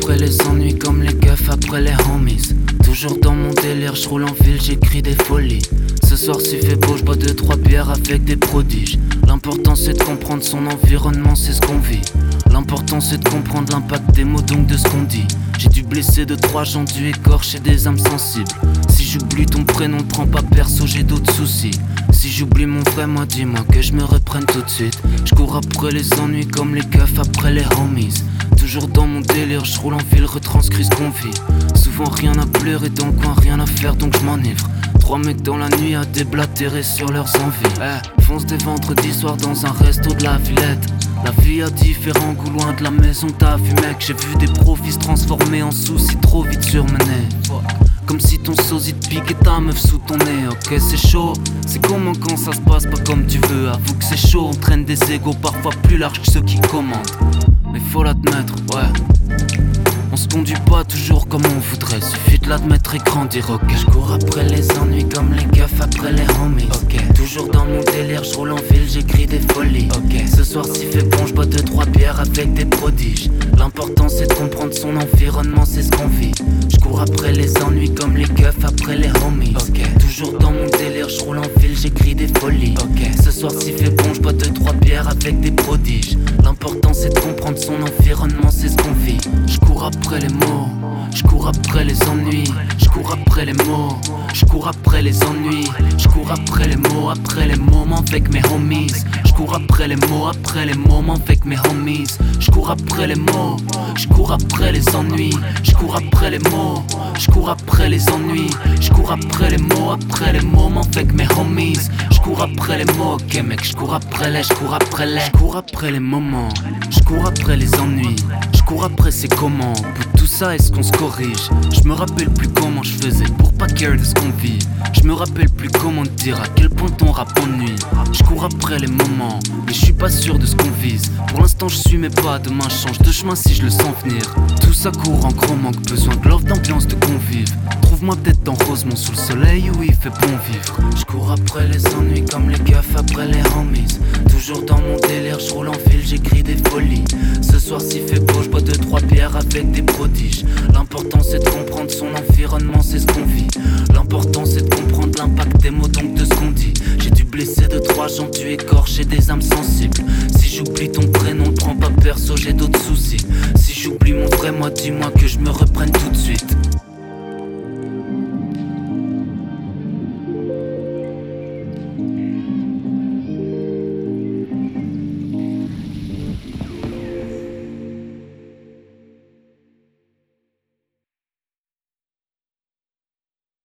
après les ennuis comme les keufs après les homies. Toujours dans mon délire, je roule en ville, j'écris des folies. Ce soir s'il fait beau, je bois 2-3 bières avec des prodiges. L'important c'est de comprendre son environnement, c'est ce qu'on vit. L'important c'est de comprendre l'impact des mots, donc de ce qu'on dit. J'ai dû blesser 2-3 gens, dû écorcher des âmes sensibles. Si j'oublie ton prénom, prends pas perso, j'ai d'autres soucis. Si j'oublie mon vrai moi, dis-moi que je me reprenne tout de suite. Je cours après les ennuis comme les keufs après les homies. Toujours dans mon délire, je roule en ville, retranscris ce qu'on vit. Souvent rien à pleurer dans le coin, rien à faire donc je m'enivre. 3 mecs dans la nuit à déblatérer sur leurs envies. Fonce des vendredis soirs dans un resto de la Villette. La vie a différents goûts loin de la maison, t'as vu mec. J'ai vu des profits se transformer en soucis trop vite sur mes nez. Comme si ton sosie te pique et ta meuf sous ton nez. Ok c'est chaud, c'est comment quand ça se passe pas comme tu veux. Avoue que c'est chaud, on traîne des égos parfois plus larges que ceux qui commandent. Mais faut l'admettre, ouais. On se conduit pas toujours comme on voudrait, suffit de l'admettre et grandir, ok. Je cours après les ennuis comme les keufs après les homies, ok. Toujours dans mon délire, je roule en ville, j'écris des folies, ok. Ce soir s'il fait bon, je bois 2-3 bières avec des prodiges. L'important c'est de comprendre son environnement, c'est ce qu'on vit. Je cours après les ennuis comme les keufs après les homies, ok. Toujours dans mon délire, je roule en ville, j'écris des folies, ok. Ce soir s'il fait bon, je bois 2-3 bières avec des prodiges. L'important c'est de comprendre son environnement, c'est ce qu'on vit. Je cours après les mots, je cours après les ennuis, je cours après les mots, je cours après les ennuis, je cours après les mots, après les moments avec mes homies. Je cours après les mots, après les moments avec mes homies. Je cours après les mots, je cours après les ennuis, je cours après les mots, je cours après les ennuis, je cours après les mots, après les moments avec mes homies. Je cours après les mots, ok mec, je cours après les, je cours après les, je cours après les moments, je cours après les ennuis, je cours après c'est comment. Au bout de tout ça, est-ce qu'on se corrige? Je me rappelle plus comment je faisais pour pas care de ce qu'on vit. Je me rappelle plus comment te dire à quel point ton rap ennuie. Je cours après les moments, mais je suis pas sûr de ce qu'on vise. Pour l'instant je suis mes pas, demain je change de chemin si je le sens venir. Tout ça court en gros manque, besoin de love, d'ambiance, de convive. Trouve-moi peut-être dans Rosemont sous le soleil où il fait bon vivre. Je cours après les ennuis comme les keufs après les homies. Toujours dans mon délire, je roule en ville, j'écris des folies. Ce soir s'il fait beau, je bois 2-3 bières avec des prodiges. L'important c'est de comprendre son environnement, c'est ce qu'on vit. L'important c'est de comprendre l'impact des mots, donc de ce qu'on dit. J'ai dû blesser 2-3 gens, tu écorcher des âmes sensibles. Si j'oublie ton prénom, prends pas perso, j'ai d'autres soucis. Si j'oublie mon vrai moi, dis-moi